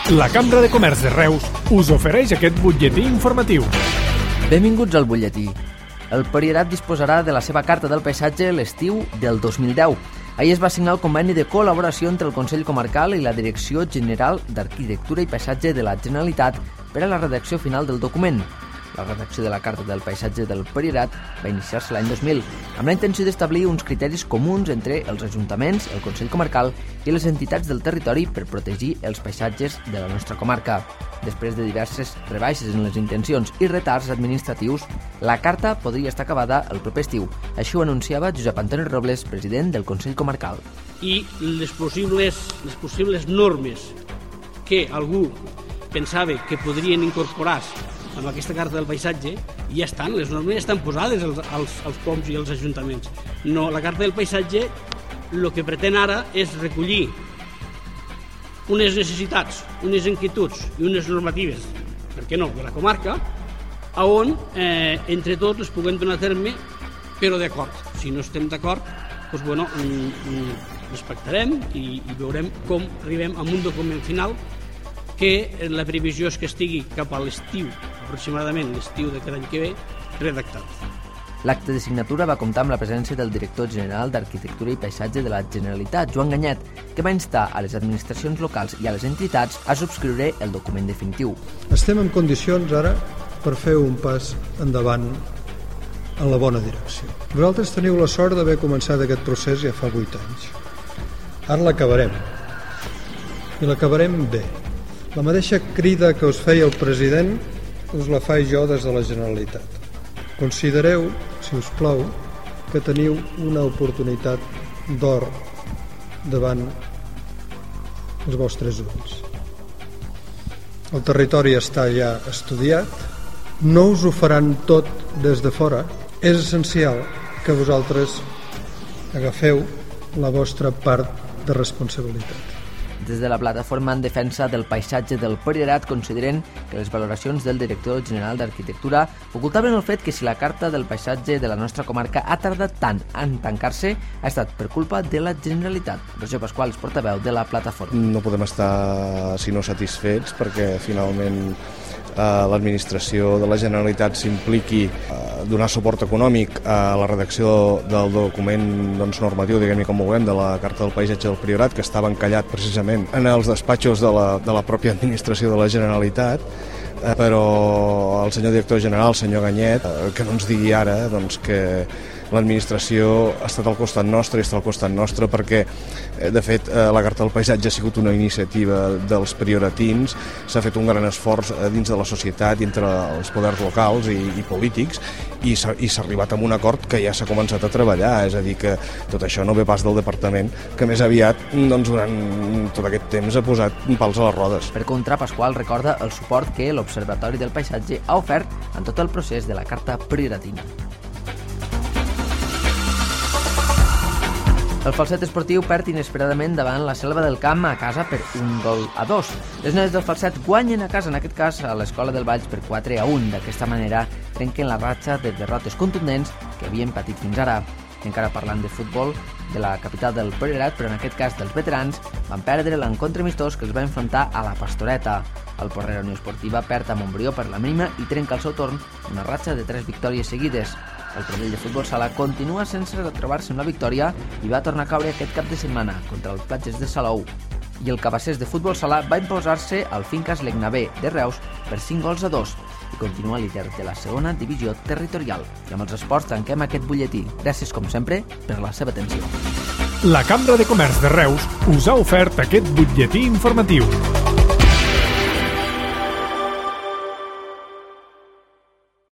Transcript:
La Cambra de Comerç de Reus us ofereix aquest butlletí informatiu. Benvinguts al butlletí. El Priorat disposarà de la seva carta del paisatge l'estiu del 2010. Ahir es va signar el conveni de col·laboració entre el Consell Comarcal i la Direcció General d'Arquitectura i Paisatge de la Generalitat per a la redacció final del document. La redacció de la Carta del Paisatge del Priorat va iniciar-se l'any 2000 amb la intenció d'establir uns criteris comuns entre els ajuntaments, el Consell Comarcal i les entitats del territori per protegir els paisatges de la nostra comarca. Després de diverses rebaixes en les intencions i retards administratius, la carta podria estar acabada el proper estiu. Així ho anunciava Josep Antoni Robles, president del Consell Comarcal. I les possibles normes que algú pensava que podrien incorporar-se amb aquesta carta del paisatge ja estan, les normes ja estan posades als POMs i als ajuntaments. No, la carta del paisatge el que pretén ara és recollir unes necessitats, unes inquietuds i unes normatives, per què no, de la comarca, on entre tots les puguem donar a terme, però d'acord. Si no estem d'acord, doncs, bueno, respectarem i veurem com arribem a un document final que la previsió és que estigui cap a l'estiu, aproximadament l'estiu d'aquest any que ve, redactat. L'acte de signatura va comptar amb la presència del director general d'Arquitectura i Paisatge de la Generalitat, Joan Ganyet, que va instar a les administracions locals i a les entitats a subscriure el document definitiu. Estem en condicions ara per fer un pas endavant en la bona direcció. Vosaltres teniu la sort d'haver començat aquest procés ja fa 8 anys. Ara l'acabarem. I l'acabarem bé. La mateixa crida que us feia el president us la faig jo des de la Generalitat. Considereu, si us plau, que teniu una oportunitat d'or davant els vostres ulls. El territori està ja estudiat, no us ho faran tot des de fora. És essencial que vosaltres agafeu la vostra part de responsabilitat. Des de la plataforma en defensa del paisatge del Priorat consideren que les valoracions del director general d'Arquitectura ocultaven el fet que si la carta del paisatge de la nostra comarca ha tardat tant en tancar-se ha estat per culpa de la Generalitat. Roger Pasqual és portaveu de la plataforma. No podem estar sinó satisfets perquè finalment l'administració de la Generalitat s'impliqui a donar suport econòmic a la redacció del document normatiu, diguem-ne com ho vulguem, de la Carta del Paisatge del Priorat, que estava encallat precisament en els despatxos de la pròpia administració de la Generalitat, però el senyor director general, el senyor Ganyet, que no ens digui ara que l'administració ha estat al costat nostre i està al costat nostre perquè, de fet, la Carta del Paisatge ha sigut una iniciativa dels prioratins, s'ha fet un gran esforç dins de la societat i entre els poders locals i polítics i s'ha arribat a un acord que ja s'ha començat a treballar, és a dir, que tot això no ve pas del departament, que més aviat, durant tot aquest temps ha posat pals a les rodes. Per contra, Pasqual recorda el suport que l'Observatori del Paisatge ha ofert en tot el procés de la Carta Prioratina. El Falset esportiu perd inesperadament davant la Selva del Camp a casa per 1-2. Les noies del Falset guanyen a casa, en aquest cas a l'Escola del Valls, per 4-1. D'aquesta manera trenquen la ratxa de derrotes contundents que havien patit fins ara. Encara parlant de futbol, de la capital del Priorat, però en aquest cas dels veterans, van perdre l'encontre amistós que els va enfrontar a la Pastoreta. El Porrera Unió Esportiva perd a Montbrió per la mínima i trenca al seu torn una ratxa de 3 victòries seguides. El Pradell de Futbol Sala continua sense retrobar-se en la victòria i va tornar a caure aquest cap de setmana contra els Platges de Salou. I el Cabassers de Futbol Sala va imposar-se al Fincas Legnabé de Reus per 5-2 i continua líder de la segona divisió territorial. I amb els esports tanquem aquest butlletí. Gràcies, com sempre, per la seva atenció. La Cambra de Comerç de Reus us ha ofert aquest butlletí informatiu.